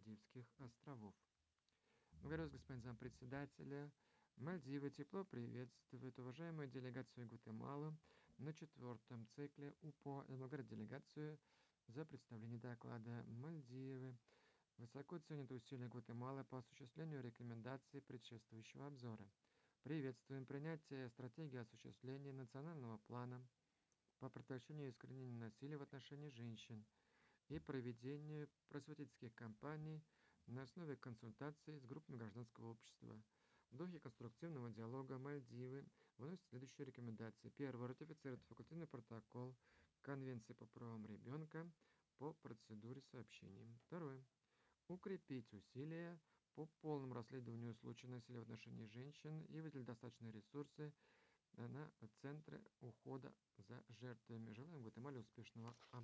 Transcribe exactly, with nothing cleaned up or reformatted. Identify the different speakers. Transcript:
Speaker 1: Мальдивских островов. Благодарю вас, господин зампредседателя. Мальдивы тепло приветствуют уважаемую делегацию Гватемалы на четвертом цикле УПО. Я благодарю делегацию за представление доклада. Мальдивы высоко ценят усилия Гватемалы по осуществлению рекомендаций предшествующего обзора. Приветствуем принятие стратегии осуществления национального плана по предотвращению и искоренению насилия в отношении женщин и проведению просветительских кампаний на основе консультаций с группами гражданского общества. В духе конструктивного диалога Мальдивы выносят следующие рекомендации. Первое. Ратифицировать факультативный протокол Конвенции по правам ребенка по процедуре сообщений. Второе. Укрепить усилия по полному расследованию случаев насилия в отношении женщин и выделить достаточные ресурсы на центры ухода за жертвами. Желаем Гватемале успешного